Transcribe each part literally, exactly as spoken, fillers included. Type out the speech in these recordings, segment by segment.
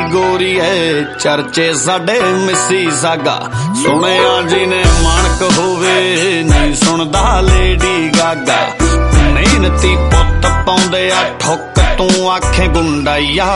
गोरी है चर्चे साडे मिसी सागा सुनिया जी ने मानक होवे नहीं सुनदा लेडी गागा मेहनती पुत पाउंदे आ ठुक तू आखे गुंडाइया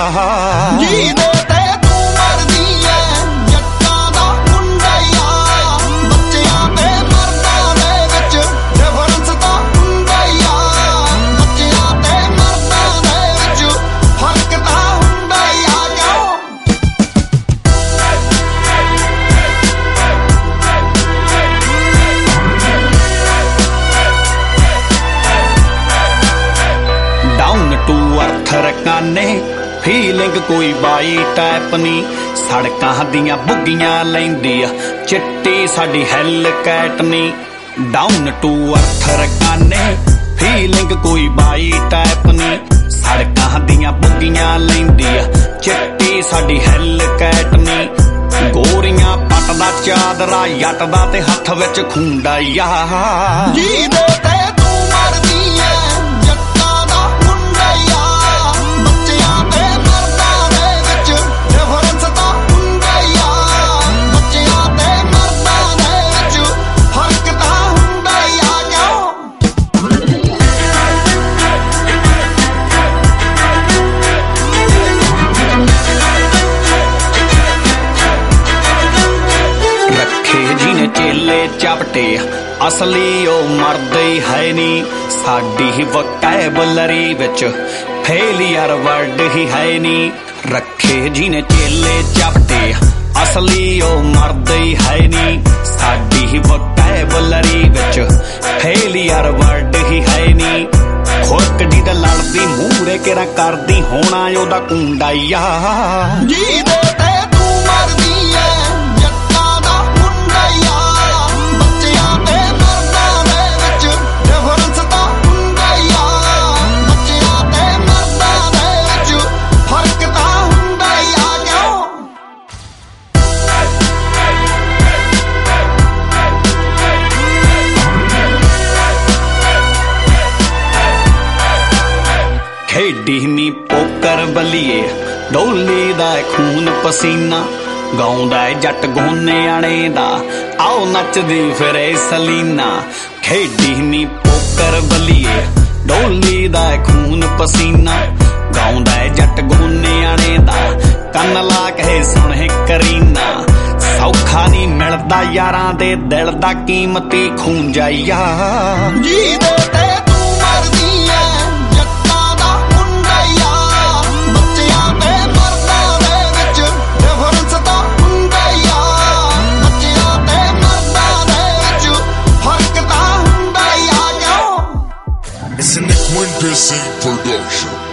टू अर्थ रकाने फीलिंग कोई बाई टाइप नी सड़कां दियां बुगियां लैंदी चिट्टी साडी हैल कैट नी डाउन टू अर्थ रकाने फीलिंग कोई बाई टाइप नी सड़कां दियां बुगियां लैंदी चिट्टी साडी हैल कैट नी गोरियां पटदा चादरा यटदा ते हत्थ विच खुंडाइया चेले चापटे असली ओ मर्द ही है नी साडी वकैबलरी विच फेलियर वर्ड ही है नी रखे जी ने चेले चापटे असली ओ मर्द ही है नी साडी वकैबलरी विच फेलियर वर्ड ही है नी खुरक जी दा लड़दी मूहरे केरा करदी होना ओदा कुंडाइया जी दे ते तू मरदी है खेडी नी पोकर बलीए डोली दा खून पसीना गाउंदा जट गोने आने दा आओ नचदी फिरे सलीना खेडी नी पोकर बलीए डोली दा खून पसीना गाउंदा जट गोने आने दा कन ला के सुने करीना सौखा नी मिलदा यारां दे दिल दा कीमती खून जाइया जी दे ते तू मरदी है It's an Quintessence production.